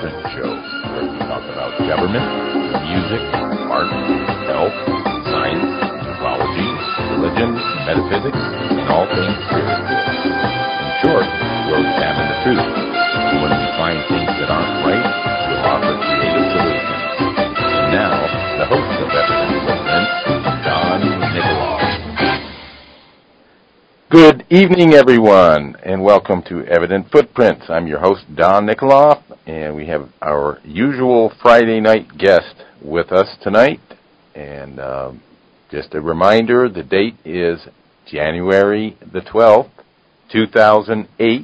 Footprint Show, where we talk about government, music, art, health, science, mythology, religion, metaphysics, and all things spiritual. In short, we'll examine the truth. And when we find things that aren't right, we'll offer creative solutions. And now, the host of Evident Footprint, Don Nickoloff. Good evening, everyone, and welcome to Evident Footprints. I'm your host, Don Nickoloff, and we have our usual Friday night guest with us tonight. And just a reminder, the date is January the 12th, 2008.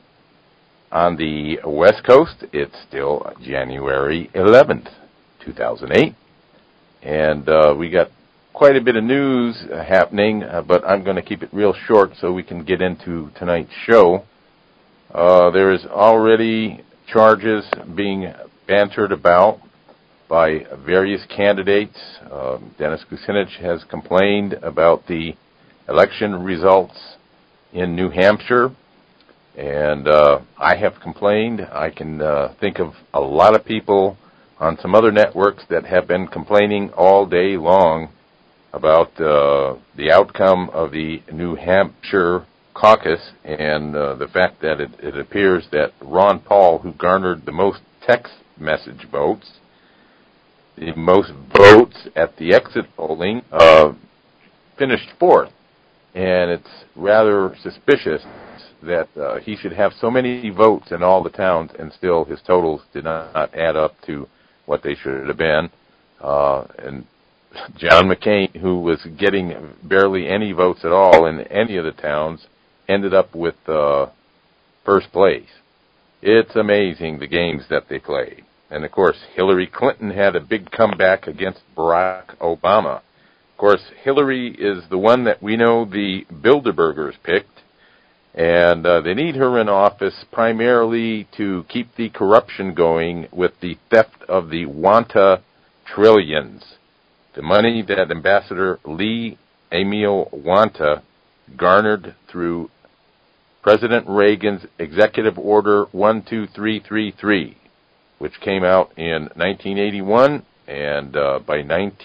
On the West Coast, it's still January 11th, 2008. And we got quite a bit of news happening, but I'm going to keep it real short so we can get into tonight's show. There is already charges being bantered about by various candidates. Dennis Kucinich has complained about the election results in New Hampshire, and I have complained. I can think of a lot of people on some other networks that have been complaining all day long about the outcome of the New Hampshire caucus and the fact that it appears that Ron Paul, who garnered the most text message votes, the most votes at the exit polling, finished fourth. And it's rather suspicious that he should have so many votes in all the towns and still his totals did not add up to what they should have been. And John McCain, who was getting barely any votes at all in any of the towns, ended up with first place. It's amazing the games that they play. And, of course, Hillary Clinton had a big comeback against Barack Obama. Of course, Hillary is the one that we know the Bilderbergers picked, and they need her in office primarily to keep the corruption going with the theft of the Wanta trillions. The money that Ambassador Lee Emil Wanta garnered through President Reagan's Executive Order 12333, which came out in 1981, and by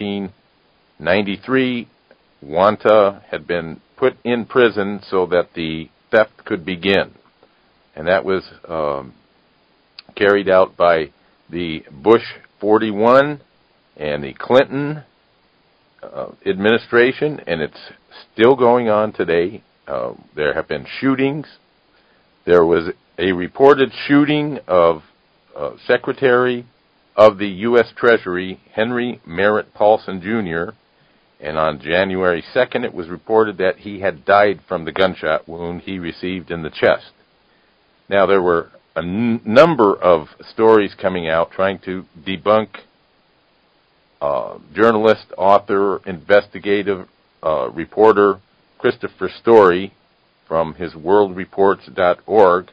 1993, Wanta had been put in prison so that the theft could begin. And that was carried out by the Bush 41 and the Clinton administration, and it's still going on today. There have been shootings. There was a reported shooting of Secretary of the U.S. Treasury, Henry Merritt Paulson, Jr., and on January 2nd, it was reported that he had died from the gunshot wound he received in the chest. Now, there were a number of stories coming out trying to debunk journalist, author, investigative reporter Christopher Story from his worldreports.org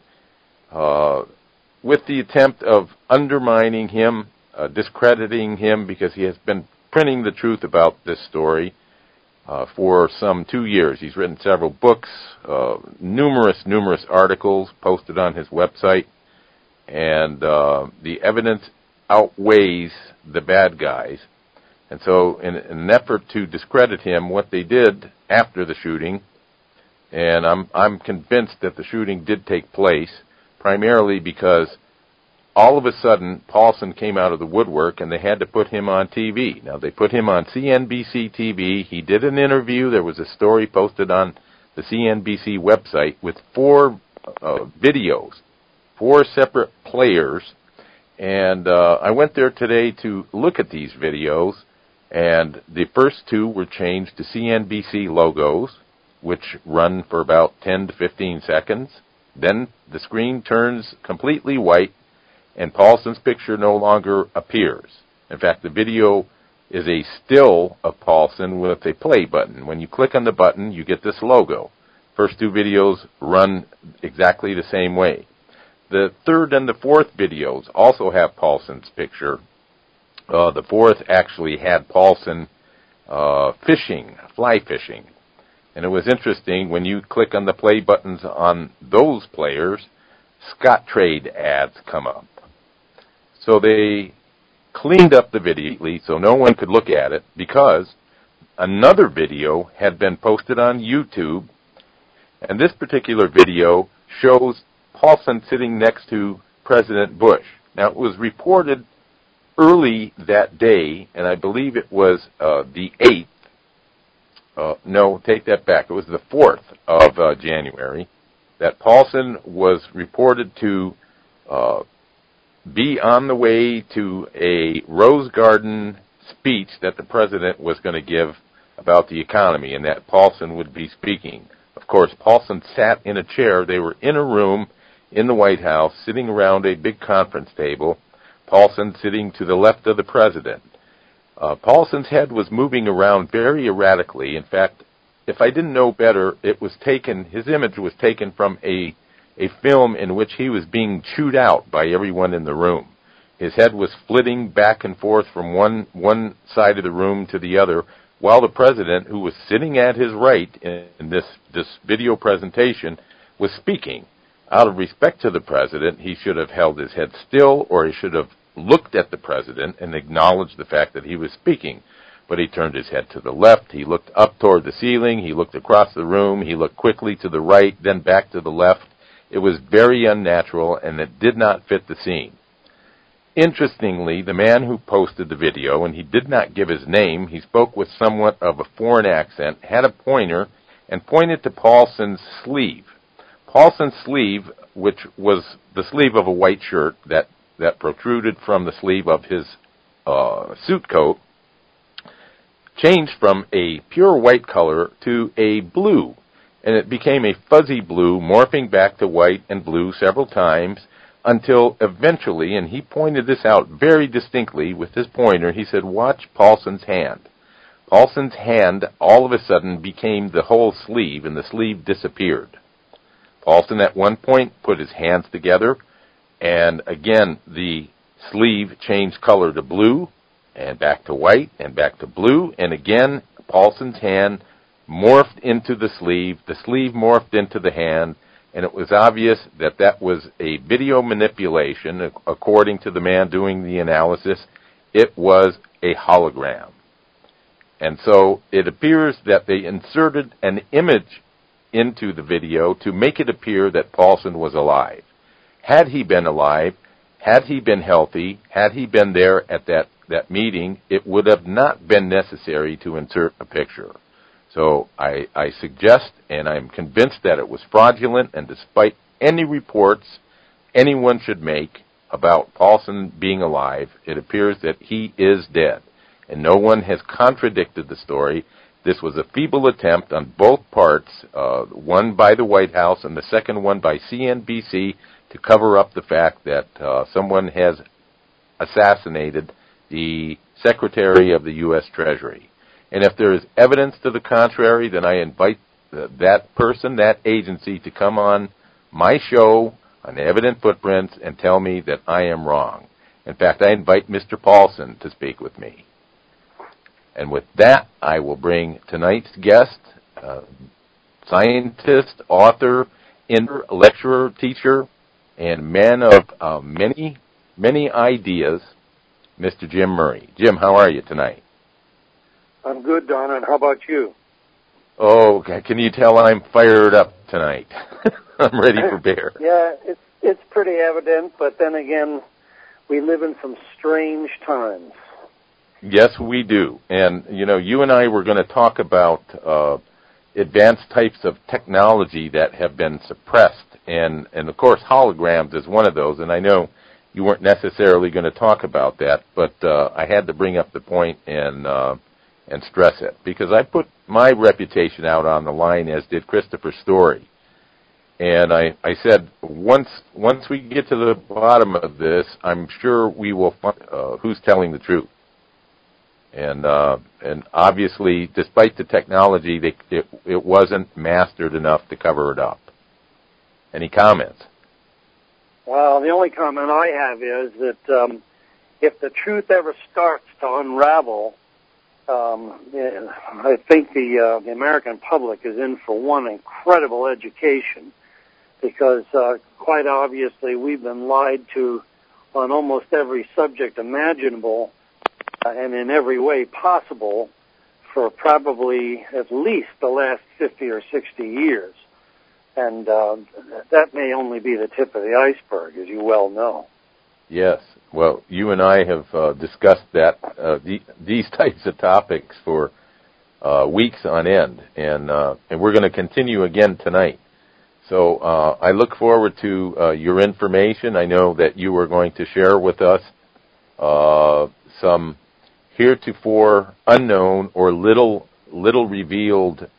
with the attempt of undermining him, discrediting him, because he has been printing the truth about this story for some 2 years. He's written several books, numerous articles posted on his website, and the evidence outweighs the bad guys. And so in an effort to discredit him, what they did after the shooting, and I'm convinced that the shooting did take place, primarily because all of a sudden Paulson came out of the woodwork and they had to put him on TV. Now, they put him on CNBC TV. He did an interview. There was a story posted on the CNBC website with 4 videos, 4 separate players. And I went there today to look at these videos, and the first 2 were changed to CNBC logos, which run for about 10 to 15 seconds. Then the screen turns completely white, and Paulson's picture no longer appears. In fact, the video is a still of Paulson with a play button. When you click on the button, you get this logo. First 2 videos run exactly the same way. The third and the fourth videos also have Paulson's picture. The fourth actually had Paulson fly fishing. And it was interesting, when you click on the play buttons on those players, Scottrade ads come up. So they cleaned up the video so no one could look at it because another video had been posted on YouTube, and this particular video shows Paulson sitting next to President Bush. Now, it was reported early that day, and I believe it was the 8th. No, take that back. It was the 4th of January that Paulson was reported to be on the way to a Rose Garden speech that the president was going to give about the economy, and that Paulson would be speaking. Of course, Paulson sat in a chair. They were in a room in the White House, sitting around a big conference table, Paulson sitting to the left of the president. Paulson's head was moving around very erratically. In fact, if I didn't know better, his image was taken from a film in which he was being chewed out by everyone in the room. His head was flitting back and forth from one side of the room to the other, while the president, who was sitting at his right in this video presentation, was speaking. Out of respect to the president, he should have held his head still, or he should have looked at the president and acknowledged the fact that he was speaking. But he turned his head to the left, he looked up toward the ceiling, he looked across the room, he looked quickly to the right, then back to the left. It was very unnatural, and it did not fit the scene. Interestingly, the man who posted the video, and he did not give his name, he spoke with somewhat of a foreign accent, had a pointer, and pointed to Paulson's sleeve. Paulson's sleeve, which was the sleeve of a white shirt that protruded from the sleeve of his suit coat, changed from a pure white color to a blue, and it became a fuzzy blue, morphing back to white and blue several times, until eventually, and he pointed this out very distinctly with his pointer, he said, "Watch Paulson's hand." Paulson's hand all of a sudden became the whole sleeve, and the sleeve disappeared. Paulson at one point put his hands together, and again the sleeve changed color to blue, and back to white, and back to blue, and again Paulson's hand morphed into the sleeve morphed into the hand, and it was obvious that that was a video manipulation. According to the man doing the analysis, it was a hologram. And so it appears that they inserted an image into the video to make it appear that Paulson was alive. Had he been alive, had he been healthy, had he been there at that meeting, it would have not been necessary to insert a picture. So I suggest, and I'm convinced that it was fraudulent, and despite any reports anyone should make about Paulson being alive, it appears that he is dead. And no one has contradicted the story. This was a feeble attempt on both parts, one by the White House and the second one by CNBC, to cover up the fact that someone has assassinated the Secretary of the U.S. Treasury. And if there is evidence to the contrary, then I invite that person, that agency, to come on my show on Evident Footprints and tell me that I am wrong. In fact, I invite Mr. Paulson to speak with me. And with that, I will bring tonight's guest, scientist, author, lecturer, teacher, and man of many, many ideas, Mr. Jim Murray. Jim, how are you tonight? I'm good, Don, and how about you? Oh, can you tell I'm fired up tonight? I'm ready for bear. Yeah, it's pretty evident, but then again, we live in some strange times. Yes, we do. And, you and I were going to talk about advanced types of technology that have been suppressed. And of course, holograms is one of those. And I know you weren't necessarily going to talk about that, but I had to bring up the point and stress it, because I put my reputation out on the line, as did Christopher Story. And I said, once we get to the bottom of this, I'm sure we will find who's telling the truth. And obviously, despite the technology, it wasn't mastered enough to cover it up. Any comments? Well, the only comment I have is that if the truth ever starts to unravel, I think the American public is in for one incredible education, because quite obviously we've been lied to on almost every subject imaginable and in every way possible for probably at least the last 50 or 60 years. And that may only be the tip of the iceberg, as you well know. Yes. Well, you and I have discussed that these types of topics for weeks on end, and we're going to continue again tonight. So I look forward to your information. I know that you are going to share with us some heretofore unknown or little revealed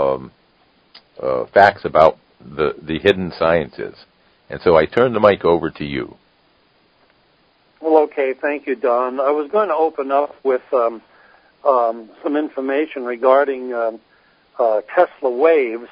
facts about the hidden sciences. And so I turn the mic over to you. Well, okay, thank you, Don. I was going to open up with some information regarding Tesla waves,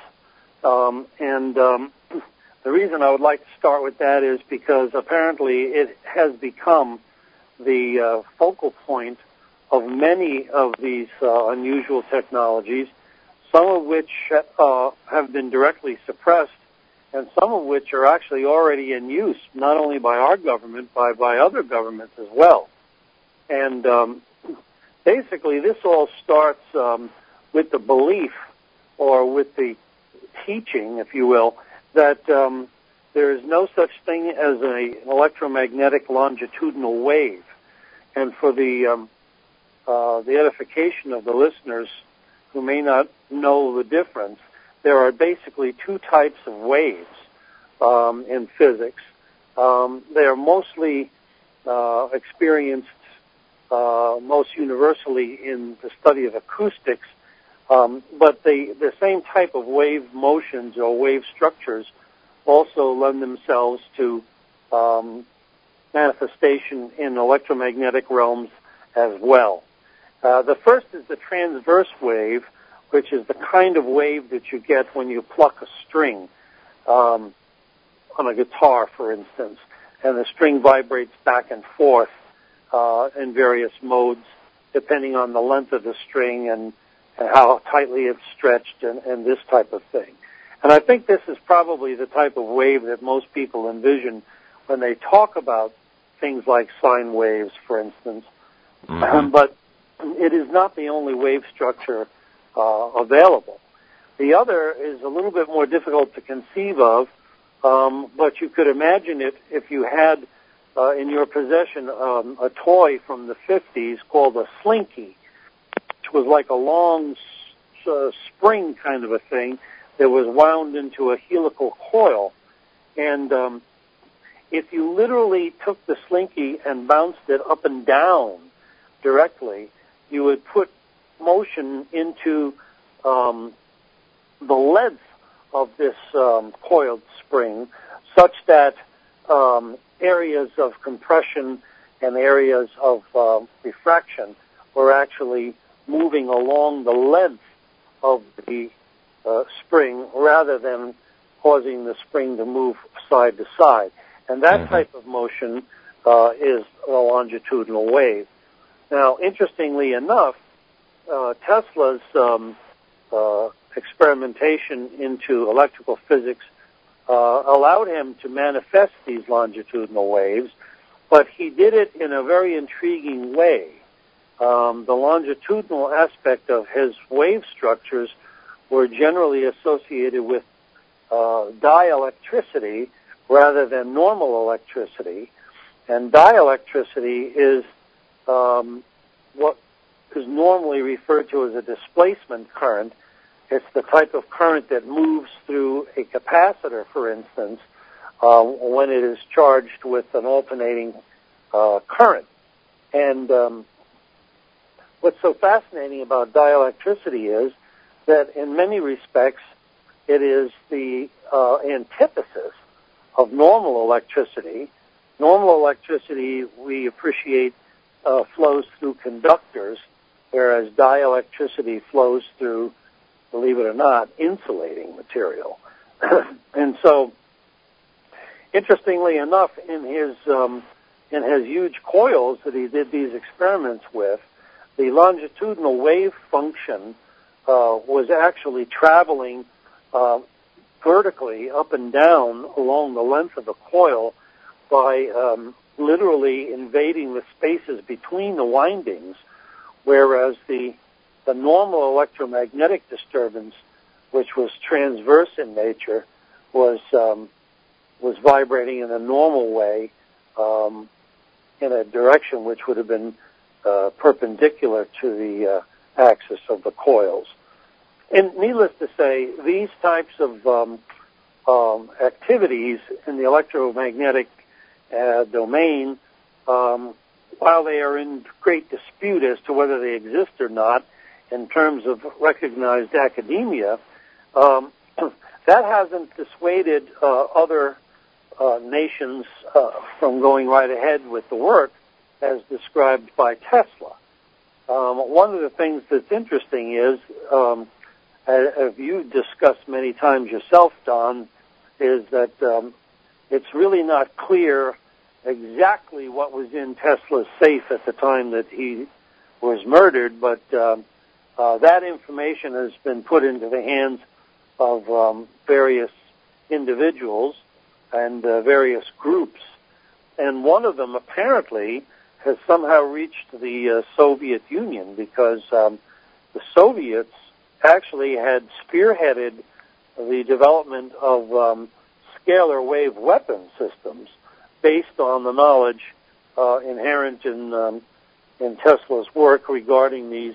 and the reason I would like to start with that is because apparently it has become the focal point of many of these unusual technologies, some of which have been directly suppressed, and some of which are actually already in use, not only by our government, but by other governments as well. And basically, this all starts with the belief, or with the teaching, if you will, that there is no such thing as an electromagnetic longitudinal wave. And for the edification of the listeners who may not know the difference, there are basically two types of waves in physics. They are mostly experienced most universally in the study of acoustics, but the same type of wave motions or wave structures also lend themselves to manifestation in electromagnetic realms as well. The first is the transverse wave, which is the kind of wave that you get when you pluck a string on a guitar, for instance, and the string vibrates back and forth in various modes, depending on the length of the string and how tightly it's stretched and this type of thing. And I think this is probably the type of wave that most people envision when they talk about things like sine waves, for instance. Mm-hmm. But it is not the only wave structure available. The other is a little bit more difficult to conceive of, but you could imagine it if you had in your possession a toy from the 50s called a slinky, which was like a long spring kind of a thing that was wound into a helical coil. And if you literally took the slinky and bounced it up and down directly, you would put motion into the length of this coiled spring, such that areas of compression and areas of refraction were actually moving along the length of the spring rather than causing the spring to move side to side. And that type of motion is a longitudinal wave. Now, interestingly enough, Tesla's experimentation into electrical physics allowed him to manifest these longitudinal waves, but he did it in a very intriguing way. The longitudinal aspect of his wave structures were generally associated with dielectricity rather than normal electricity, and dielectricity is what is normally referred to as a displacement current. It's the type of current that moves through a capacitor, for instance, when it is charged with an alternating current. And what's so fascinating about dielectricity is that in many respects it is the antithesis of normal electricity. Normal electricity, we appreciate, flows through conductors, whereas dielectricity flows through, believe it or not, insulating material. And so, interestingly enough, in his huge coils that he did these experiments with, the longitudinal wave function was actually traveling vertically up and down along the length of the coil by literally invading the spaces between the windings, whereas the normal electromagnetic disturbance, which was transverse in nature, was vibrating in a normal way in a direction which would have been perpendicular to the axis of the coils. And needless to say, these types of activities in the electromagnetic domain, while they are in great dispute as to whether they exist or not in terms of recognized academia, that hasn't dissuaded other nations from going right ahead with the work as described by Tesla. One of the things that's interesting is, as you discussed many times yourself, Don, is that it's really not clear exactly what was in Tesla's safe at the time that he was murdered, but that information has been put into the hands of various individuals and various groups. And one of them apparently has somehow reached the Soviet Union, because the Soviets actually had spearheaded the development of scalar wave weapon systems based on the knowledge inherent in Tesla's work regarding these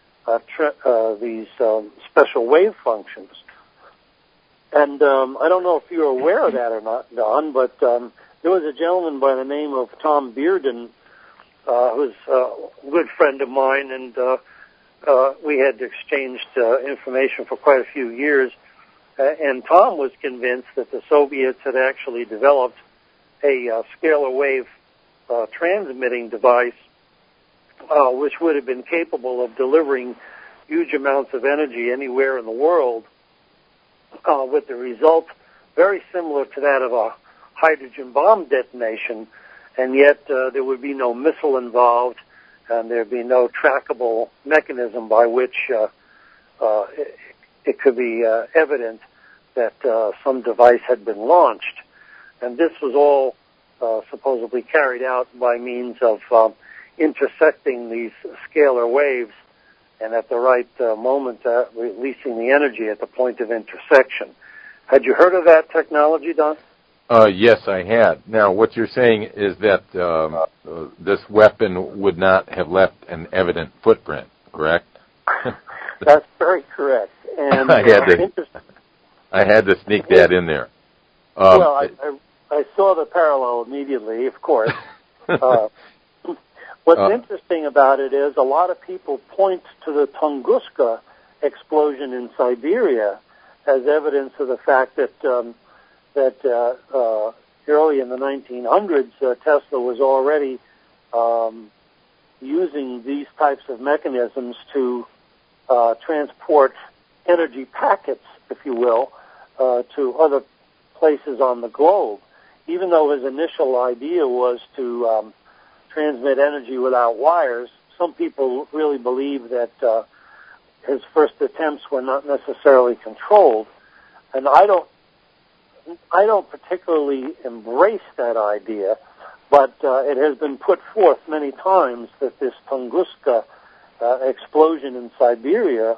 special wave functions. And I don't know if you're aware of that or not, Don, but there was a gentleman by the name of Tom Bearden, who's a good friend of mine, and we had exchanged information for quite a few years. And Tom was convinced that the Soviets had actually developed a scalar wave transmitting device which would have been capable of delivering huge amounts of energy anywhere in the world, with the result very similar to that of a hydrogen bomb detonation, and yet there would be no missile involved, and there would be no trackable mechanism by which it could be evident that some device had been launched. And this was all supposedly carried out by means of intersecting these scalar waves, and at the right moment releasing the energy at the point of intersection. Had you heard of that technology, Don? Yes, I had. Now, what you're saying is that this weapon would not have left an evident footprint, correct? That's very correct. And I had to sneak that in there. Well, I saw the parallel immediately, of course. What's interesting about it is a lot of people point to the Tunguska explosion in Siberia as evidence of the fact that early in the 1900s, Tesla was already using these types of mechanisms to transport energy packets, if you will, to other places on the globe. Even though his initial idea was to transmit energy without wires, some people really believe that his first attempts were not necessarily controlled. And I don't particularly embrace that idea, but it has been put forth many times that this Tunguska explosion in Siberia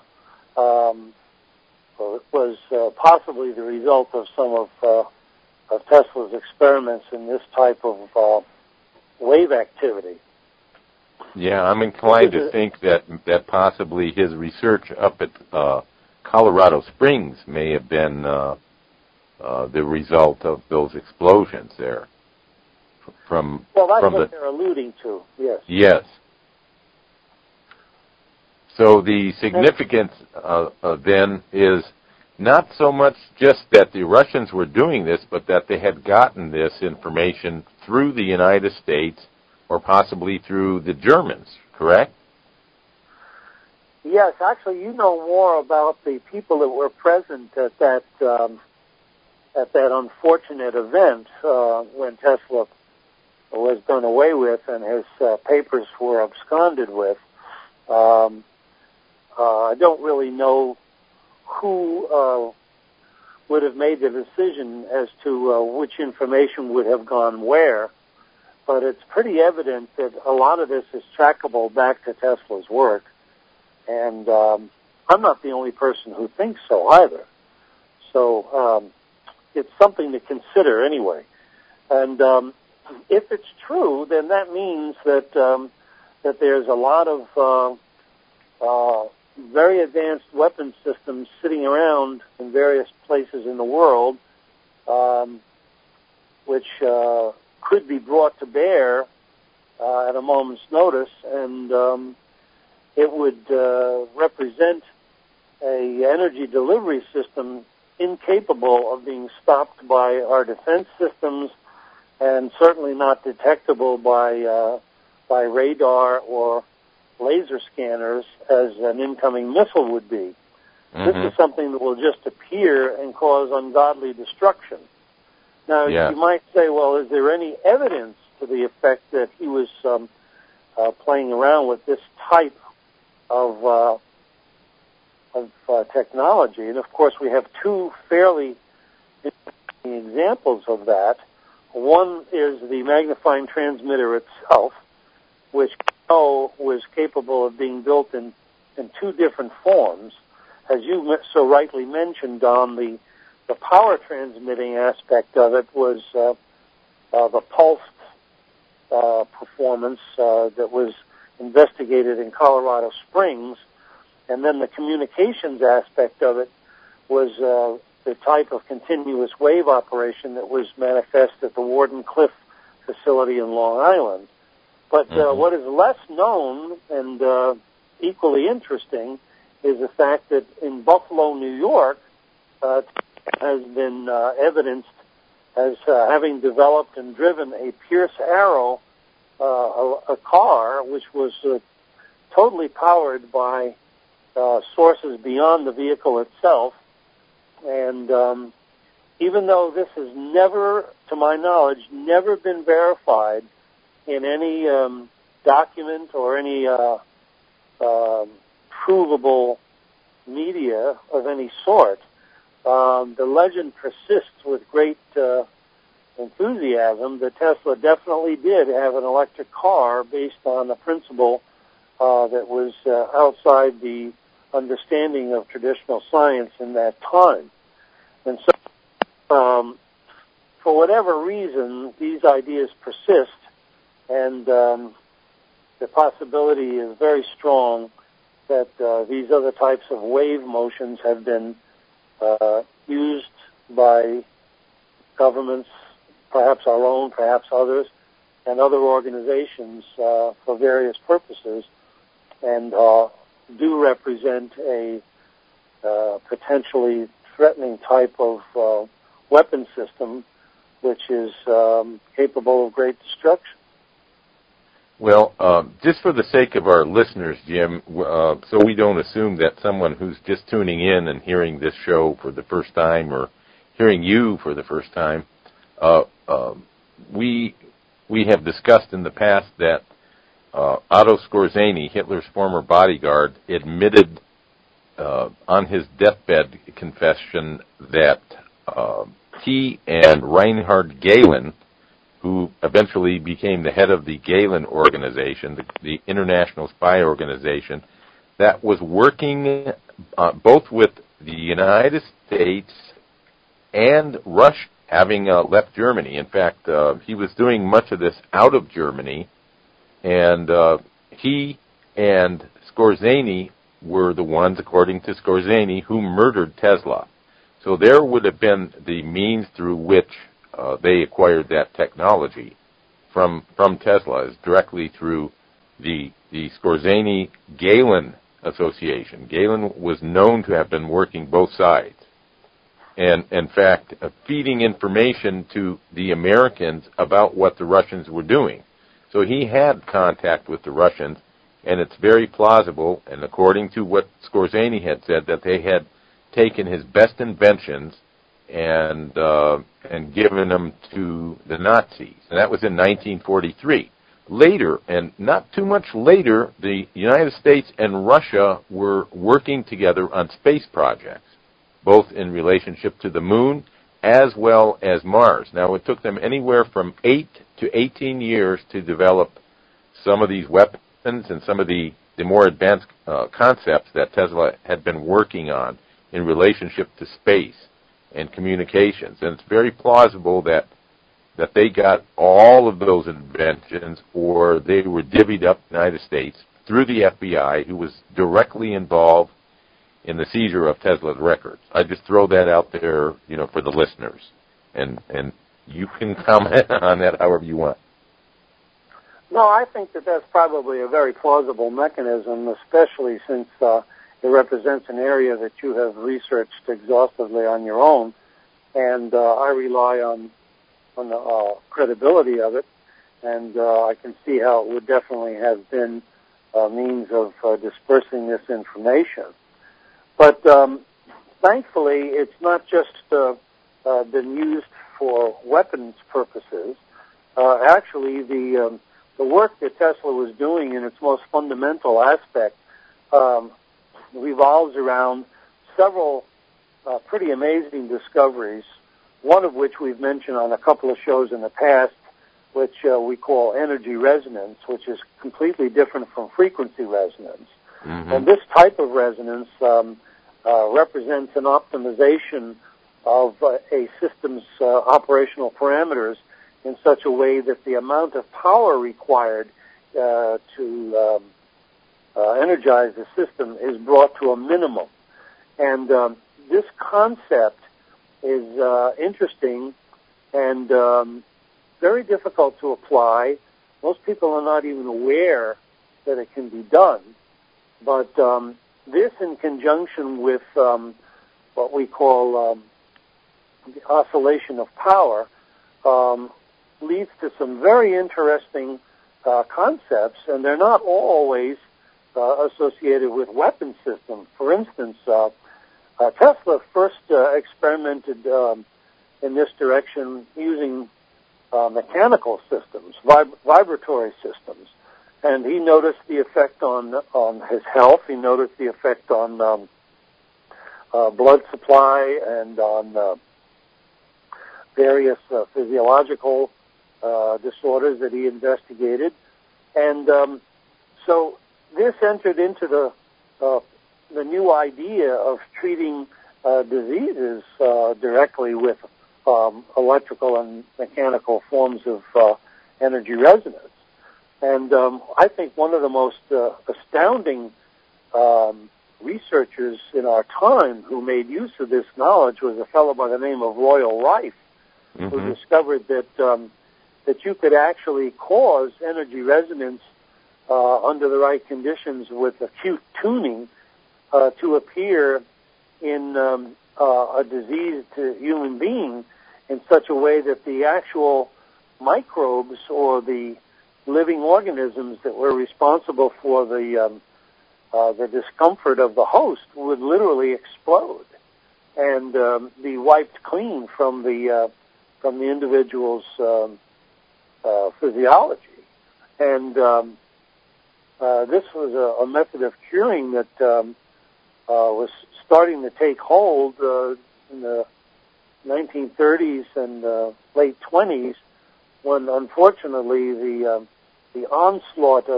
was possibly the result of some of Tesla's experiments in this type of wave activity. Yeah, I'm inclined to think that possibly his research up at Colorado Springs may have been the result of those explosions there. That's what they're alluding to, yes. Yes. So the significance then is not so much just that the Russians were doing this, but that they had gotten this information through the United States or possibly through the Germans, correct? Yes, actually, you know more about the people that were present at that unfortunate event when Tesla was done away with and his papers were absconded with. I don't really know who would have made the decision as to which information would have gone where. but it's pretty evident that a lot of this is trackable back to Tesla's work. And I'm not the only person who thinks so either. So it's something to consider anyway. And if it's true, then that means that that there's a lot of very advanced weapon systems sitting around in various places in the world, which could be brought to bear at a moment's notice, and it would represent a energy delivery system incapable of being stopped by our defense systems, and certainly not detectable by radar or laser scanners as an incoming missile would be. Mm-hmm. This is something that will just appear and cause ungodly destruction. Now, You might say, well, is there any evidence to the effect that he was playing around with this type of technology? And, of course, we have two fairly interesting examples of that. One is the magnifying transmitter itself, which was capable of being built in two different forms. As you so rightly mentioned, Don, the power transmitting aspect of it was the pulsed performance that was investigated in Colorado Springs, and then the communications aspect of it was the type of continuous wave operation that was manifest at the Warden Cliff facility in Long Island. But what is less known and equally interesting is the fact that in Buffalo, New York, has been evidenced as having developed and driven a Pierce Arrow, a car which was totally powered by sources beyond the vehicle itself. And even though this has never, to my knowledge, never been verified in any document or any provable media of any sort, the legend persists with great enthusiasm that Tesla definitely did have an electric car based on a principle that was outside the understanding of traditional science in that time. And so, for whatever reason, these ideas persist, and the possibility is very strong that these other types of wave motions have been used by governments, perhaps our own, perhaps others, and other organizations for various purposes, and do represent a potentially threatening type of weapon system which is capable of great destruction. Well, just for the sake of our listeners, Jim, so we don't assume that someone who's just tuning in and hearing this show for the first time or hearing you for the first time, we have discussed in the past that Otto Skorzeny, Hitler's former bodyguard, admitted on his deathbed confession that he and Reinhard Gehlen, who eventually became the head of the Gehlen Organization, the international spy organization, that was working both with the United States and Russia, having left Germany. In fact, he was doing much of this out of Germany, and he and Skorzeny were the ones, according to Skorzeny, who murdered Tesla. So there would have been the means through which they acquired that technology from Tesla, is directly through the Skorzeny-Gehlen association. Gehlen was known to have been working both sides, and in fact feeding information to the Americans about what the Russians were doing. So he had contact with the Russians, and it's very plausible, and according to what Skorzeny had said, that they had taken his best inventions and given them to the Nazis. And that was in 1943. Later, and not too much later, the United States and Russia were working together on space projects, both in relationship to the moon as well as Mars. Now, it took them anywhere from 8 to 18 years to develop some of these weapons and some of the more advanced concepts that Tesla had been working on in relationship to space and communications. And it's very plausible that they got all of those inventions, or they were divvied up in the United States through the FBI, who was directly involved in the seizure of Tesla's records. I just throw that out there, for the listeners. And you can comment on that however you want. No, I think that's probably a very plausible mechanism, especially since it represents an area that you have researched exhaustively on your own, and I rely on the credibility of it, and I can see how it would definitely have been a means of dispersing this information. But thankfully, it's not just been used for weapons purposes. Actually, the work that Tesla was doing in its most fundamental aspect revolves around several pretty amazing discoveries, one of which we've mentioned on a couple of shows in the past, which we call energy resonance, which is completely different from frequency resonance. Mm-hmm. And this type of resonance represents an optimization of a system's operational parameters in such a way that the amount of power required to energize the system is brought to a minimum. And this concept is interesting and very difficult to apply. Most people are not even aware that it can be done. But this, in conjunction with what we call the oscillation of power, leads to some very interesting concepts, and they're not always associated with weapon systems. For instance, Tesla first experimented in this direction using mechanical systems, vibratory systems, and he noticed the effect on his health. He noticed the effect on blood supply and on various physiological disorders that he investigated, and so this entered into the new idea of treating diseases directly with electrical and mechanical forms of energy resonance. And I think one of the most astounding researchers in our time who made use of this knowledge was a fellow by the name of Royal Rife, mm-hmm. who discovered that you could actually cause energy resonance under the right conditions with acute tuning to appear in a diseased human being in such a way that the actual microbes or the living organisms that were responsible for the discomfort of the host would literally explode and be wiped clean from the individual's physiology. And this was a method of curing that was starting to take hold in the 1930s and late 20s, when unfortunately the onslaught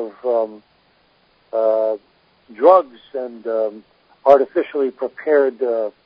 of drugs and artificially prepared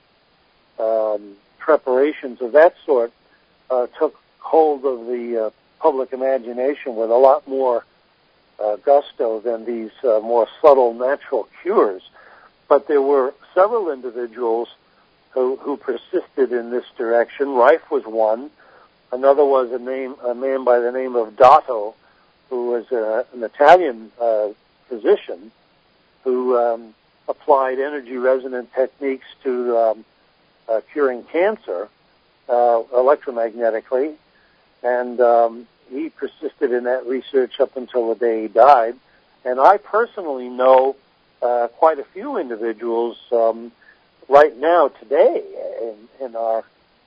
preparations of that sort took hold of the public imagination with a lot more gusto than these more subtle natural cures. But there were several individuals who persisted in this direction. Rife was one. Another was a man by the name of Dato, who was an Italian physician who applied energy resonant techniques to curing cancer electromagnetically, and he persisted in that research up until the day he died. And I personally know quite a few individuals right now, today, in our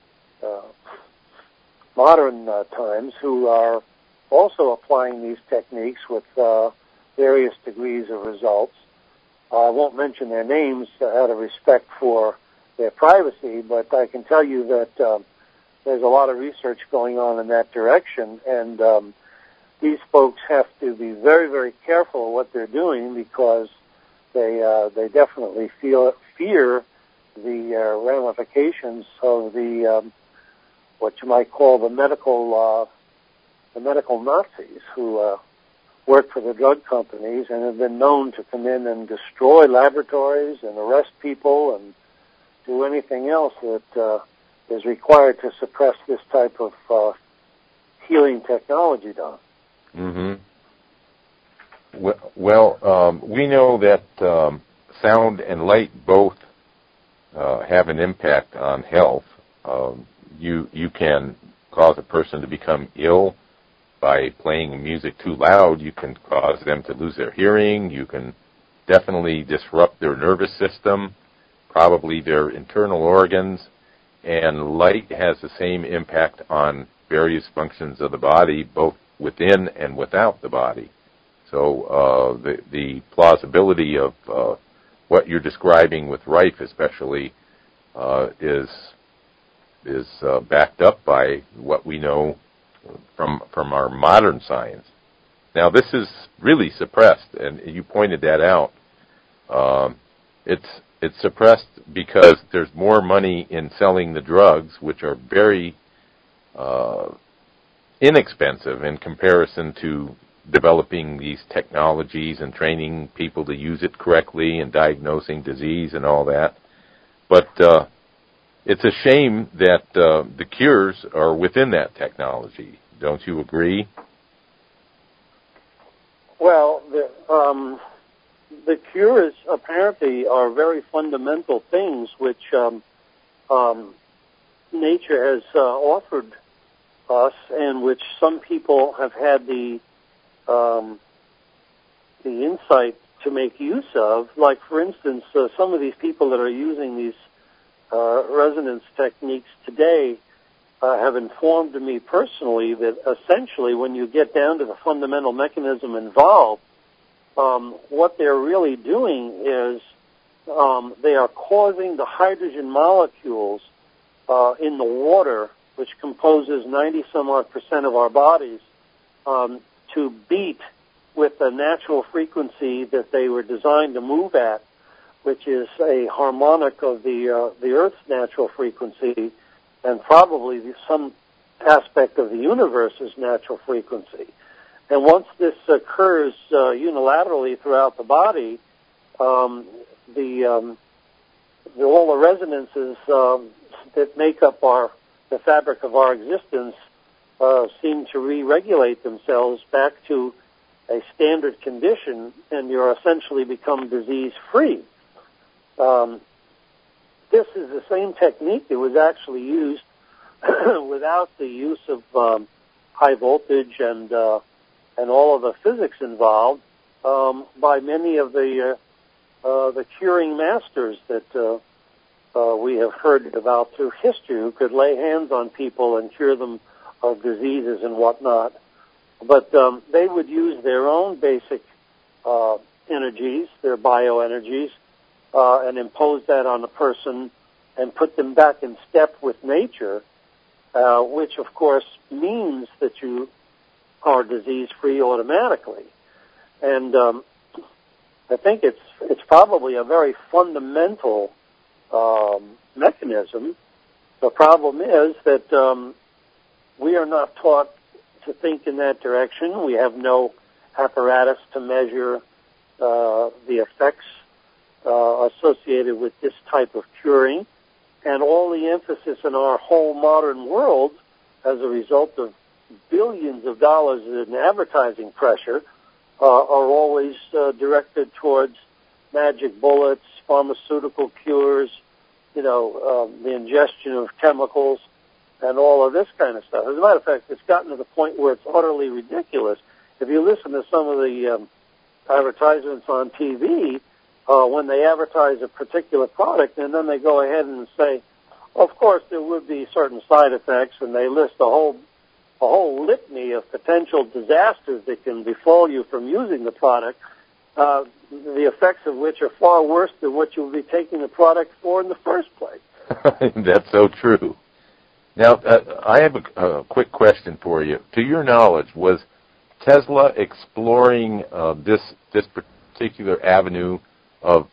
modern times, who are also applying these techniques with various degrees of results. I won't mention their names out of respect for their privacy, but I can tell you that there's a lot of research going on in that direction, and these folks have to be very, very careful what they're doing because they definitely fear the ramifications of the what you might call the medical Nazis who work for the drug companies and have been known to come in and destroy laboratories and arrest people and do anything else that is required to suppress this type of healing technology, Don. Mm-hmm. Well, we know that sound and light both have an impact on health. You can cause a person to become ill by playing music too loud. You can cause them to lose their hearing. You can definitely disrupt their nervous system, probably their internal organs. And light has the same impact on various functions of the body, both within and without the body. So the plausibility of what you're describing with Rife especially is backed up by what we know from our modern science. Now, this is really suppressed, and you pointed that out. It's suppressed because there's more money in selling the drugs, which are very inexpensive in comparison to developing these technologies and training people to use it correctly and diagnosing disease and all that. But it's a shame that the cures are within that technology. Don't you agree? Well, the cures apparently are very fundamental things which nature has offered us, and which some people have had the insight to make use of. Like, for instance, some of these people that are using these resonance techniques today have informed me personally that essentially when you get down to the fundamental mechanism involved, what they're really doing is they are causing the hydrogen molecules in the water, which composes 90-some-odd% of our bodies, to beat with the natural frequency that they were designed to move at, which is a harmonic of the Earth's natural frequency, and probably some aspect of the universe's natural frequency. And once this occurs unilaterally throughout the body, all the resonances that make up the fabric of our existence seem to re-regulate themselves back to a standard condition, and you're essentially become disease-free. This is the same technique that was actually used without the use of high voltage and all of the physics involved by many of the curing masters that we have heard about through history, who could lay hands on people and cure them of diseases and whatnot. But they would use their own basic energies, their bioenergies, and impose that on a person and put them back in step with nature, which, of course, means that you are disease-free automatically. And I think it's probably a very fundamental mechanism. The problem is that we are not taught to think in that direction. We have no apparatus to measure the effects associated with this type of curing. And all the emphasis in our whole modern world, as a result of billions of dollars in advertising pressure, are always directed towards magic bullets, pharmaceutical cures, the ingestion of chemicals, and all of this kind of stuff. As a matter of fact, it's gotten to the point where it's utterly ridiculous. If you listen to some of the advertisements on TV, when they advertise a particular product, and then they go ahead and say, of course, there would be certain side effects, and they list a whole litany of potential disasters that can befall you from using the product, the effects of which are far worse than what you would be taking the product for in the first place. That's so true. Now, I have a quick question for you. To your knowledge, was Tesla exploring this particular avenue of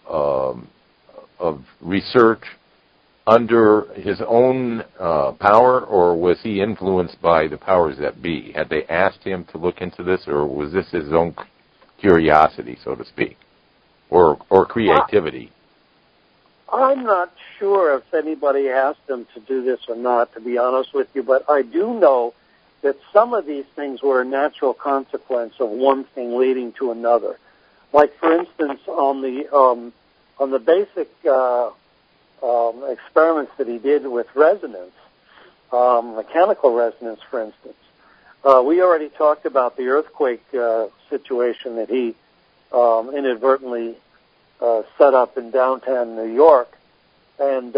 research under his own power, or was he influenced by the powers that be? Had they asked him to look into this, or was this his own curiosity, so to speak, or creativity? I'm not sure if anybody asked him to do this or not, to be honest with you, but I do know that some of these things were a natural consequence of one thing leading to another. Like, for instance, on the basic experiments that he did with resonance, mechanical resonance, for instance, we already talked about the earthquake situation that he inadvertently set up in downtown New York, and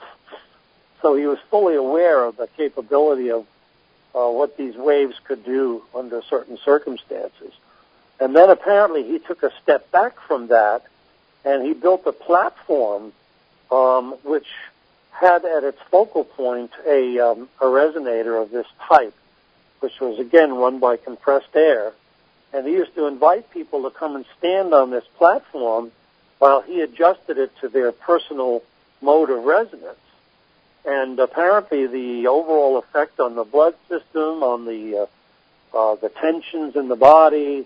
so he was fully aware of the capability of what these waves could do under certain circumstances. And then apparently he took a step back from that, and he built a platform which had at its focal point a resonator of this type, which was again run by compressed air. And he used to invite people to come and stand on this platform while he adjusted it to their personal mode of resonance. And apparently the overall effect on the blood system, on the tensions in the body,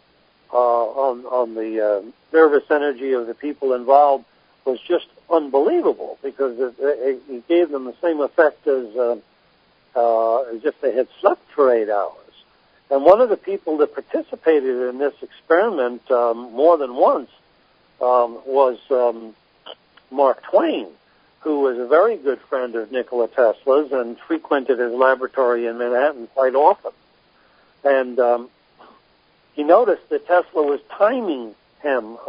on the nervous energy of the people involved was just unbelievable, because it gave them the same effect as if they had slept for 8 hours. And one of the people that participated in this experiment more than once was Mark Twain, who was a very good friend of Nikola Tesla's and frequented his laboratory in Manhattan quite often. And he noticed that Tesla was timing him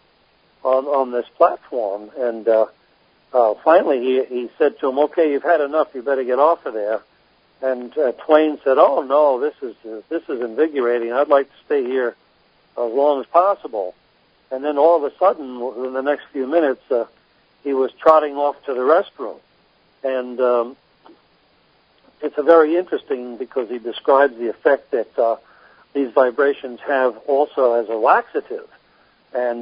on this platform, and finally he said to him, "Okay, you've had enough. You better get off of there." And Twain said, "Oh no, this is invigorating. I'd like to stay here as long as possible." And then all of a sudden, in the next few minutes, he was trotting off to the restroom. And it's a very interesting, because he describes the effect that these vibrations have also as a laxative. And,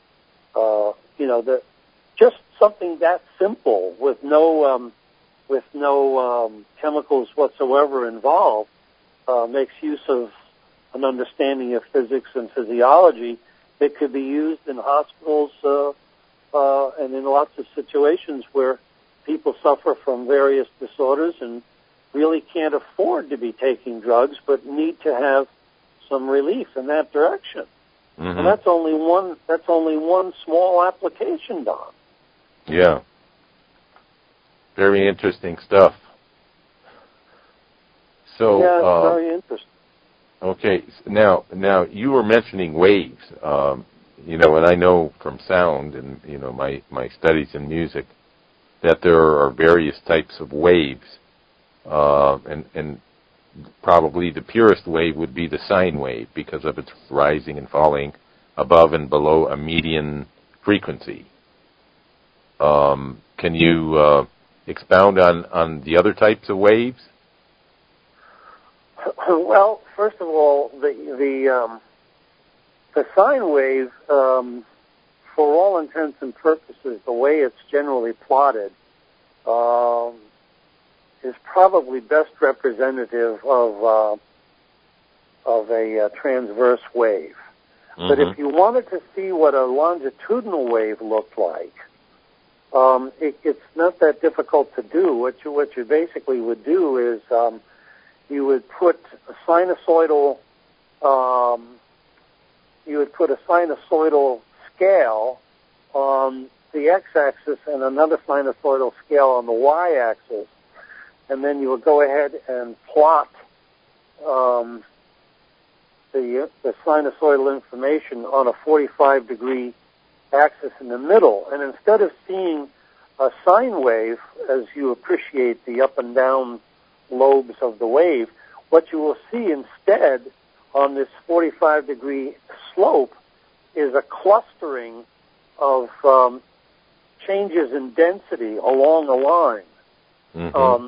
that just something that simple with no chemicals whatsoever involved makes use of an understanding of physics and physiology that could be used in hospitals and in lots of situations where people suffer from various disorders and really can't afford to be taking drugs, but need to have some relief in that direction. Mm-hmm. And that's only one small application, Don. Yeah. Very interesting stuff. So, yeah, it's very interesting. Okay, now you were mentioning waves, and I know from sound and my studies in music that there are various types of waves, and probably the purest wave would be the sine wave because of its rising and falling above and below a median frequency. Can you expound on the other types of waves? Well, first of all, the sine wave, for all intents and purposes, the way it's generally plotted, is probably best representative of a transverse wave. Mm-hmm. But if you wanted to see what a longitudinal wave looked like, it's not that difficult to do. What you basically would do is you would put a sinusoidal scale on the x-axis and another sinusoidal scale on the y-axis, and then you would go ahead and plot the sinusoidal information on a 45-degree axis in the middle. And instead of seeing a sine wave, as you appreciate the up and down lobes of the wave, what you will see instead on this 45-degree slope is a clustering of changes in density along a line. Mm-hmm.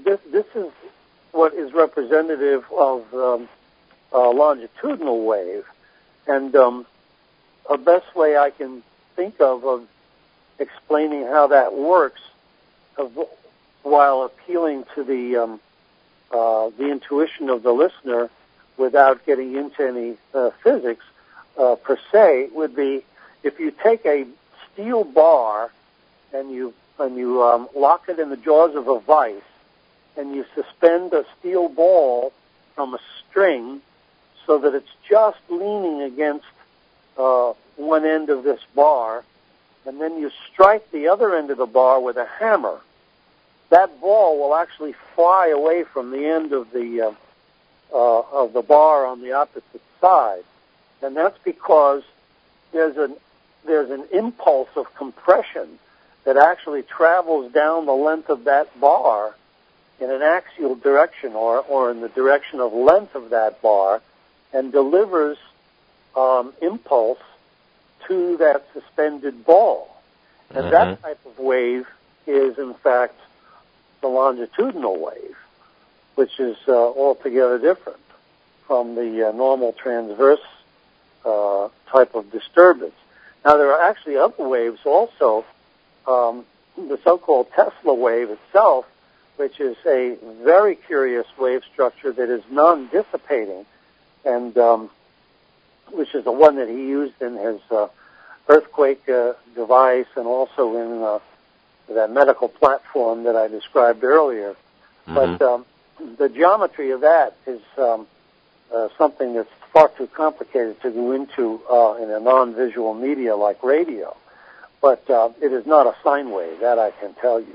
this is what is representative of a longitudinal wave, and a best way I can think of explaining how that works, while appealing to the intuition of the listener without getting into any physics per se, would be if you take a steel bar and you lock it in the jaws of a vise, and you suspend a steel ball from a string so that it's just leaning against one end of this bar, and then you strike the other end of the bar with a hammer. That ball will actually fly away from the end of the bar on the opposite side, and that's because there's an impulse of compression that actually travels down the length of that bar in an axial direction, or in the direction of length of that bar, and delivers impulse to that suspended ball. And that type of wave is, in fact, the longitudinal wave, which is altogether different from the normal transverse type of disturbance. Now, there are actually other waves also. The so-called Tesla wave itself, which is a very curious wave structure that is non-dissipating, and which is the one that he used in his earthquake device, and also in that medical platform that I described earlier. But the geometry of that is something that's far too complicated to go into in a non-visual media like radio. But it is not a sine wave, that I can tell you.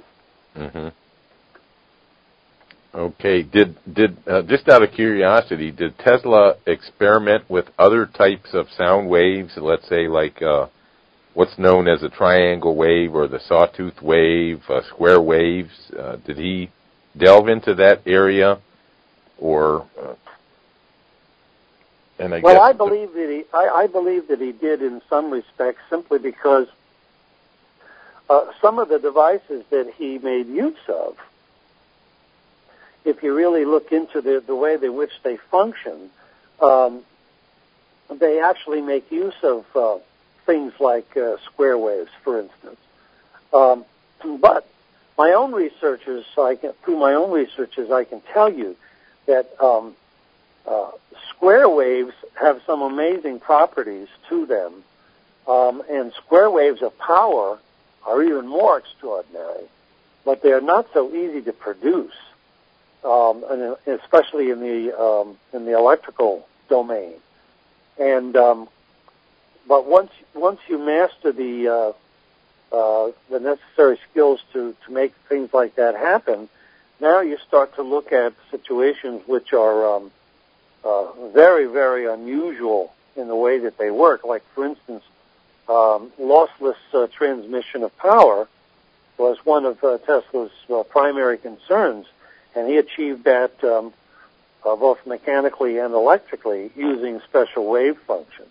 Okay. Did just out of curiosity, did Tesla experiment with other types of sound waves? Let's say like what's known as a triangle wave or the sawtooth wave, square waves. Did he delve into that area, or? I believe that he did in some respects, simply because some of the devices that he made use of, if you really look into the way in which they function, they actually make use of things like square waves, for instance. But my own researches, through my own researches, I can tell you that square waves have some amazing properties to them, and square waves of power are even more extraordinary, but they are not so easy to produce, and especially in the electrical domain. And but once you master the necessary skills to make things like that happen, now you start to look at situations which are very, very unusual in the way that they work. Like, for instance, lossless transmission of power was one of Tesla's primary concerns, and he achieved that both mechanically and electrically using special wave functions.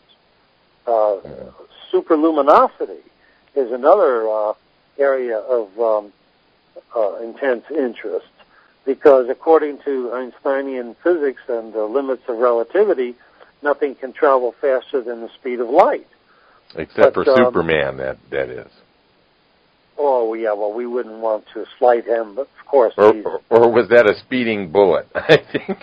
Superluminosity is another area of intense interest, because according to Einsteinian physics and the limits of relativity, nothing can travel faster than the speed of light. Except for Superman, that is. Oh, yeah, well, we wouldn't want to slight him, but of course. Or was that a speeding bullet, I think?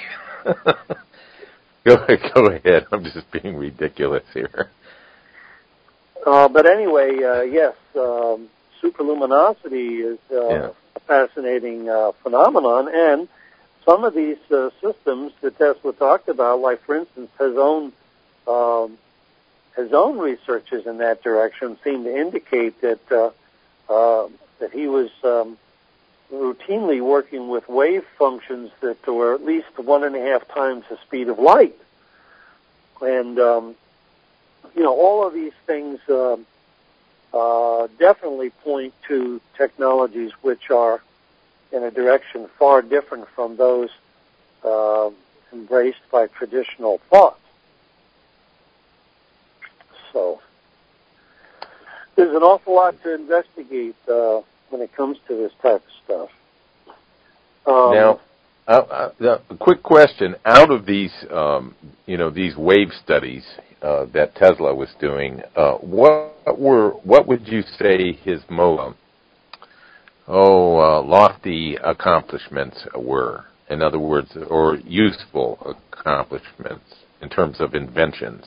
Go ahead. I'm just being ridiculous here. But anyway, yes, superluminosity is a fascinating phenomenon, and some of these systems that Tesla talked about, like, for instance, his own researches in that direction seem to indicate that he was routinely working with wave functions that were at least 1.5 times the speed of light. And, all of these things definitely point to technologies which are in a direction far different from those embraced by traditional thought. So there's an awful lot to investigate when it comes to this type of stuff. Now, a quick question: out of these, these wave studies that Tesla was doing, what would you say his most lofty accomplishments were? In other words, or useful accomplishments in terms of inventions?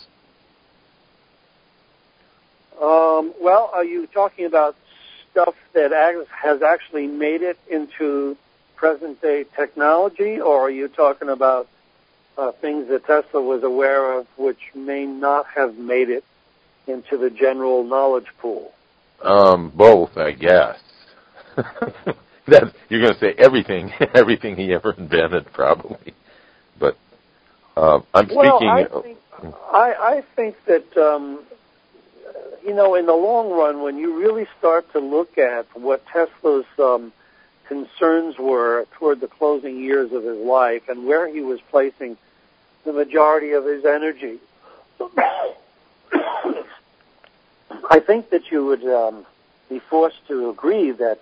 Well, are you talking about stuff that has actually made it into present-day technology, or are you talking about things that Tesla was aware of which may not have made it into the general knowledge pool? Both, I guess. You're going to say everything he ever invented, probably. But I'm speaking. Well, I think that in the long run, when you really start to look at what Tesla's concerns were toward the closing years of his life and where he was placing the majority of his energy, I think that you would be forced to agree that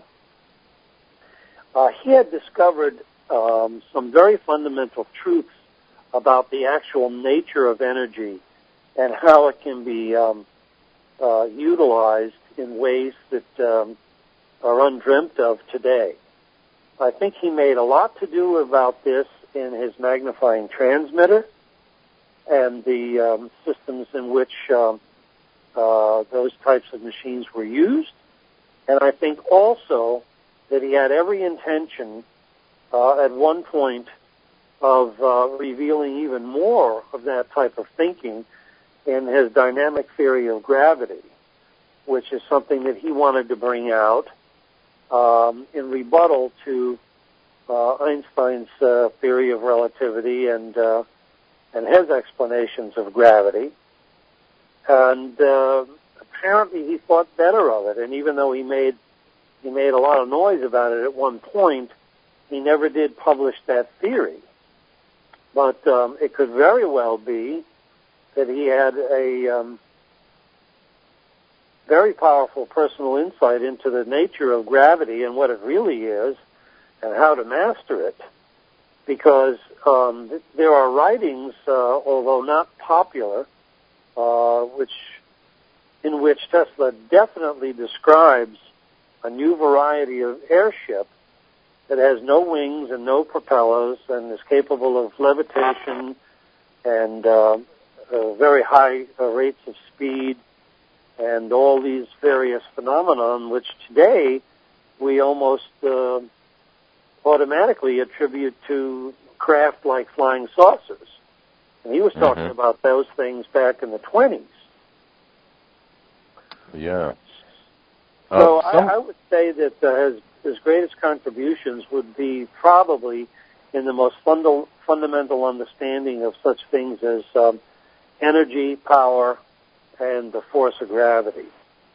he had discovered some very fundamental truths about the actual nature of energy and how it can be utilized in ways that are undreamt of today. I think he made a lot to do about this in his magnifying transmitter and the systems in which those types of machines were used. And I think also that he had every intention at one point of revealing even more of that type of thinking in his dynamic theory of gravity, which is something that he wanted to bring out in rebuttal to Einstein's theory of relativity and his explanations of gravity. And apparently he thought better of it. And even though he made a lot of noise about it at one point, he never did publish that theory. But it could very well be that he had a very powerful personal insight into the nature of gravity and what it really is and how to master it, because there are writings, although not popular, in which Tesla definitely describes a new variety of airship that has no wings and no propellers and is capable of levitation and very high rates of speed and all these various phenomena, which today we almost automatically attribute to craft like flying saucers. And he was talking about those things back in the 20s. Yeah. So I would say that his greatest contributions would be probably in the most fundamental understanding of such things as energy, power, and the force of gravity.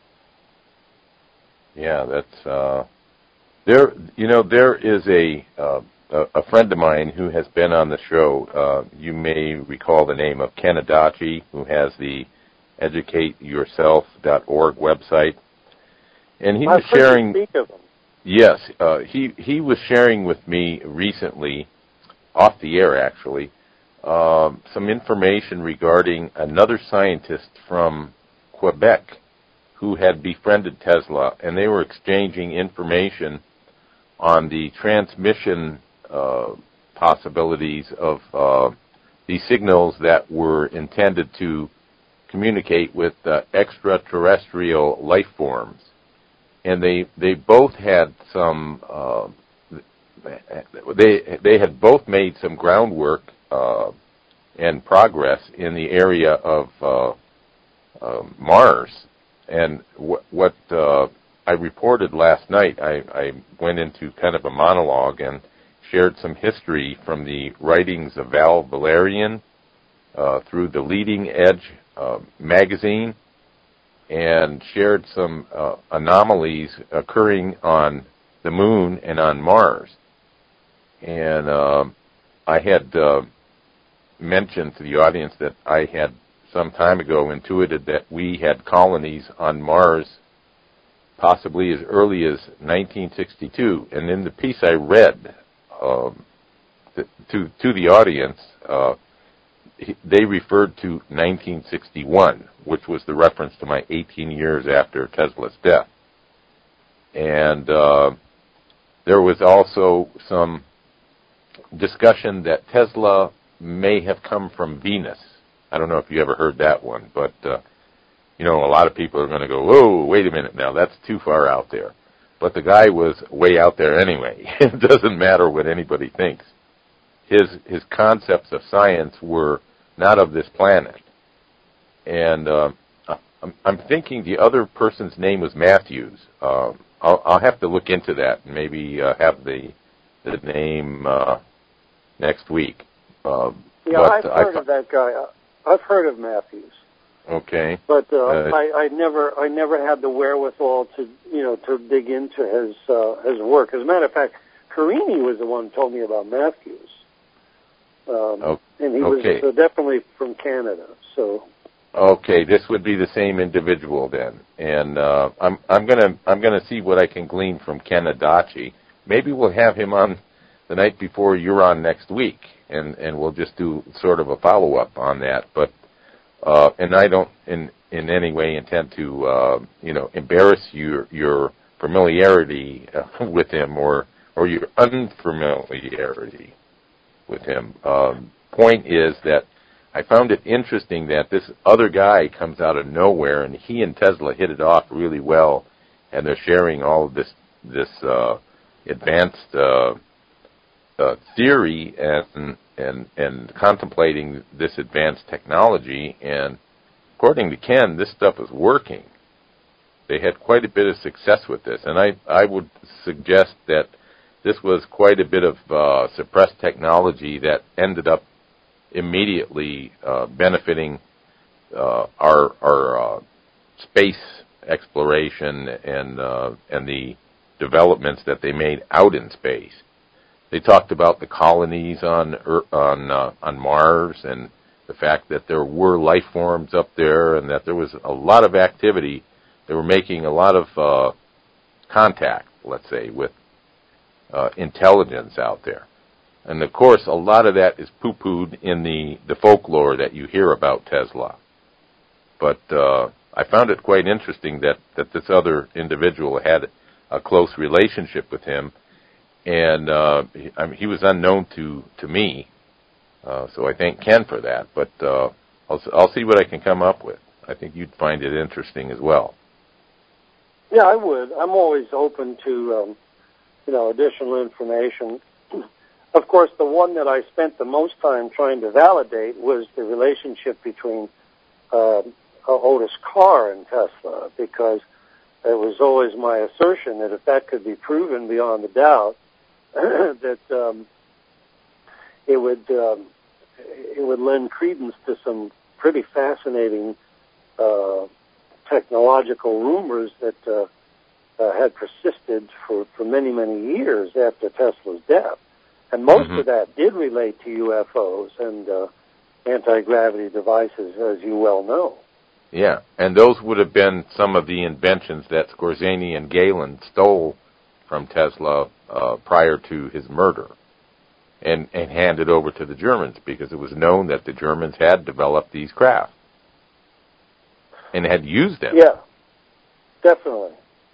Yeah, that's there. There is a friend of mine who has been on the show. You may recall the name of Ken Adachi, who has the EducateYourself.org website, and he was sharing. Speak of him. Yes, he was sharing with me recently, off the air actually, some information regarding another scientist from Quebec who had befriended Tesla, and they were exchanging information on the transmission possibilities of these signals that were intended to communicate with extraterrestrial life forms. And they both had some they had both made some groundwork and progress in the area of Mars. And what I reported last night, I went into kind of a monologue and shared some history from the writings of Val Valerian through the Leading Edge magazine, and shared some anomalies occurring on the Moon and on Mars. And I had mentioned to the audience that I had some time ago intuited that we had colonies on Mars possibly as early as 1962. And in the piece I read to the audience, they referred to 1961, which was the reference to my 18 years after Tesla's death. And there was also some discussion that Tesla may have come from Venus. I don't know if you ever heard that one, but, a lot of people are going to go, whoa, wait a minute now, that's too far out there. But the guy was way out there anyway. It doesn't matter what anybody thinks. His concepts of science were not of this planet. And I'm thinking the other person's name was Matthews. I'll have to look into that and maybe have the name next week. I've heard of that guy. I've heard of Matthews. Okay. But I never had the wherewithal to dig into his work. As a matter of fact, Carini was the one who told me about Matthews. And he was definitely from Canada. So. Okay, this would be the same individual then, and I'm gonna see what I can glean from Ken Adachi. Maybe we'll have him on the night before you're on next week, and we'll just do sort of a follow up on that. But and I don't in any way intend to embarrass your familiarity with him or your unfamiliarity with him. Point is that I found it interesting that this other guy comes out of nowhere, and he and Tesla hit it off really well, and they're sharing all of this advanced theory and contemplating this advanced technology. And according to Ken, this stuff is working. They had quite a bit of success with this, and I would suggest that this was quite a bit of suppressed technology that ended up immediately benefiting our space exploration and the developments that they made out in space. They talked about the colonies on Mars and the fact that there were life forms up there and that there was a lot of activity. They were making a lot of contact, let's say, with intelligence out there. And, of course, a lot of that is poo-pooed in the folklore that you hear about Tesla. But I found it quite interesting that this other individual had a close relationship with him. And he was unknown to me, so I thank Ken for that. But I'll see what I can come up with. I think you'd find it interesting as well. Yeah, I would. I'm always open to additional information. Of course, the one that I spent the most time trying to validate was the relationship between Otis Carr and Tesla, because it was always my assertion that if that could be proven beyond a doubt, that it would lend credence to some pretty fascinating technological rumors that had persisted for many, many years after Tesla's death. And most of that did relate to UFOs and anti-gravity devices, as you well know. Yeah, and those would have been some of the inventions that Skorzeny and Galen stole from Tesla prior to his murder and handed over to the Germans, because it was known that the Germans had developed these craft and had used them. Yeah, definitely.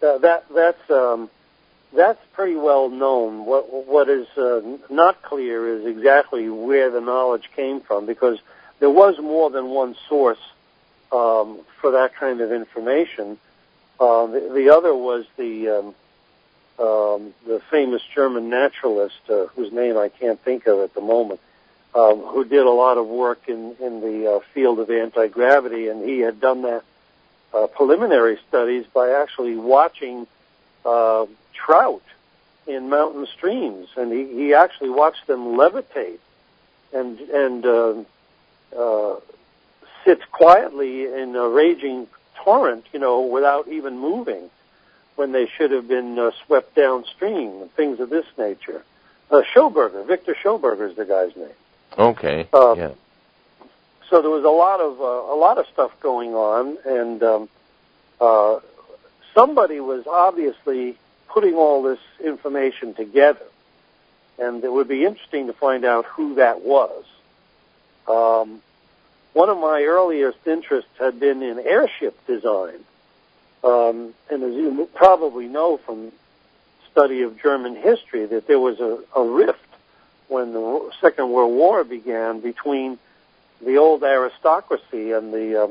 That's pretty well known. What is not clear is exactly where the knowledge came from, because there was more than one source for that kind of information. The other was the famous German naturalist, whose name I can't think of at the moment, who did a lot of work in the field of anti-gravity, and he had done that preliminary studies by actually watching trout in mountain streams, and he actually watched them levitate and sit quietly in a raging torrent, without even moving, when they should have been swept downstream, and things of this nature. Victor Schoberger is the guy's name. Okay. Yeah. So there was a lot of stuff going on, and somebody was obviously putting all this information together. And it would be interesting to find out who that was. One of my earliest interests had been in airship design. And as you probably know from study of German history, that there was a rift when the Second World War began between the old aristocracy and the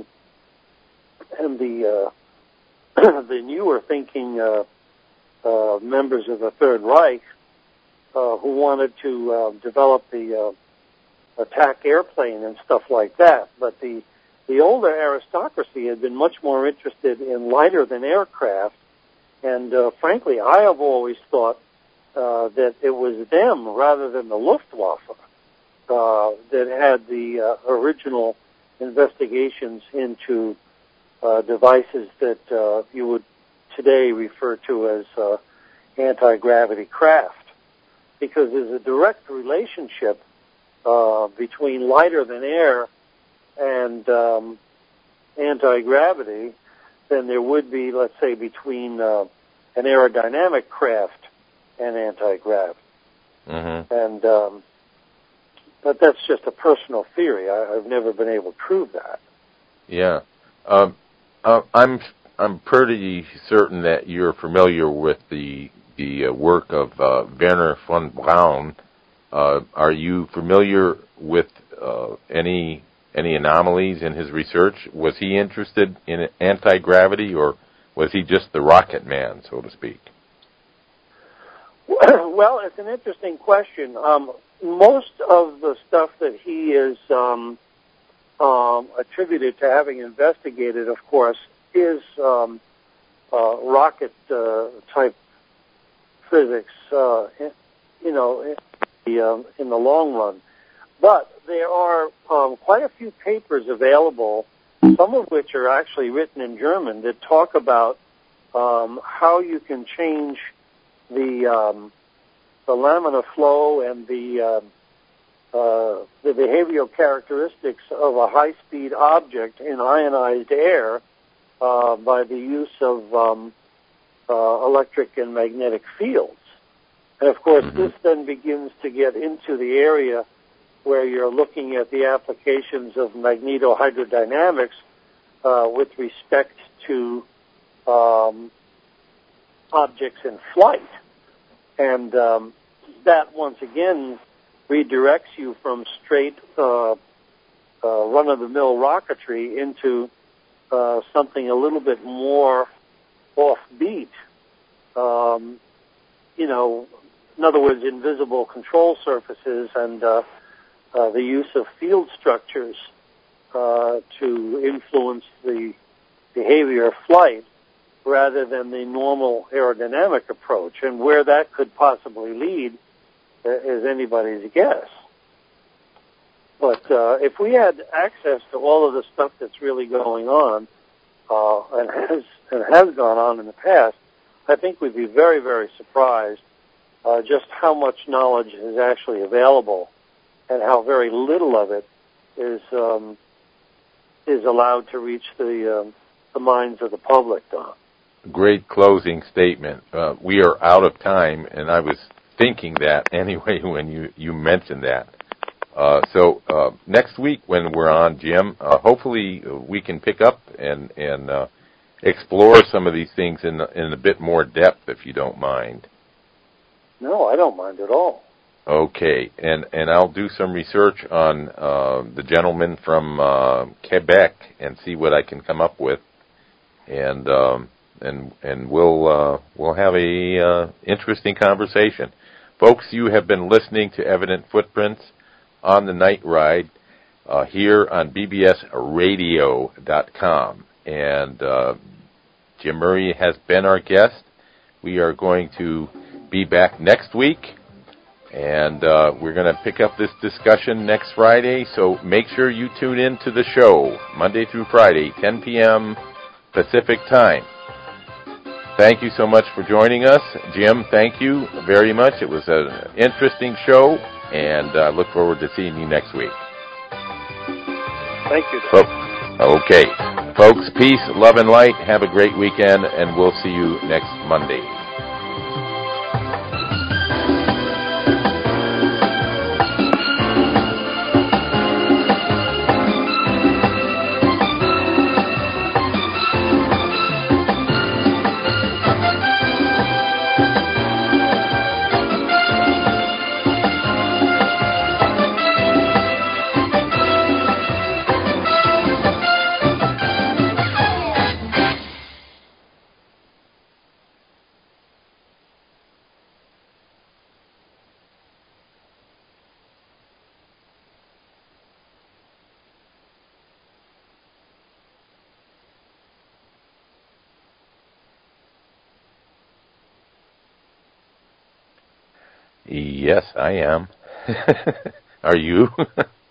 the newer thinking members of the Third Reich who wanted to develop the attack airplane and stuff like that. But the older aristocracy had been much more interested in lighter than aircraft, and frankly, I have always thought that it was them rather than the Luftwaffe that had the original investigations into devices that you would today refer to as anti-gravity craft, because there's a direct relationship between lighter than air and anti-gravity than there would be, let's say, between an aerodynamic craft and anti-gravity. Mm-hmm. And but that's just a personal theory. I've never been able to prove that. Yeah. I'm pretty certain that you're familiar with the work of Wernher von Braun. Are you familiar with any anomalies in his research? Was he interested in anti-gravity, or was he just the rocket man, so to speak? Well, it's an interesting question. Most of the stuff that he is attributed to having investigated, of course, is rocket type physics, in the long run. But there are quite a few papers available, some of which are actually written in German, that talk about how you can change the laminar flow and the behavioral characteristics of a high-speed object in ionized air by the use of electric and magnetic fields. And, of course, this then begins to get into the area where you're looking at the applications of magnetohydrodynamics with respect to objects in flight. And that, once again, redirects you from straight run-of-the-mill rocketry into something a little bit more offbeat. In other words, invisible control surfaces and the use of field structures to influence the behavior of flight rather than the normal aerodynamic approach. And where that could possibly lead is anybody's guess. But if we had access to all of the stuff that's really going on and has gone on in the past, I think we'd be very, very surprised just how much knowledge is actually available and how very little of it is allowed to reach the minds of the public, Don. Great closing statement. We are out of time, and I was thinking that anyway when you mentioned that. So next week when we're on, Jim, hopefully we can pick up and explore some of these things in a bit more depth, if you don't mind. No, I don't mind at all. Okay, and I'll do some research on the gentleman from Quebec and see what I can come up with, and we'll have a interesting conversation. Folks, you have been listening to Evident Footprints on the Night Ride here on bbsradio.com, and Jim Murray has been our guest. We are going to be back next week, and we're going to pick up this discussion next Friday, so make sure you tune in to the show Monday through Friday, 10 p.m. Pacific Time. Thank you so much for joining us. Jim, thank you very much. It was an interesting show, and I look forward to seeing you next week. Thank you. Okay. Folks, peace, love, and light. Have a great weekend, and we'll see you next Monday. Yes, I am. Are you?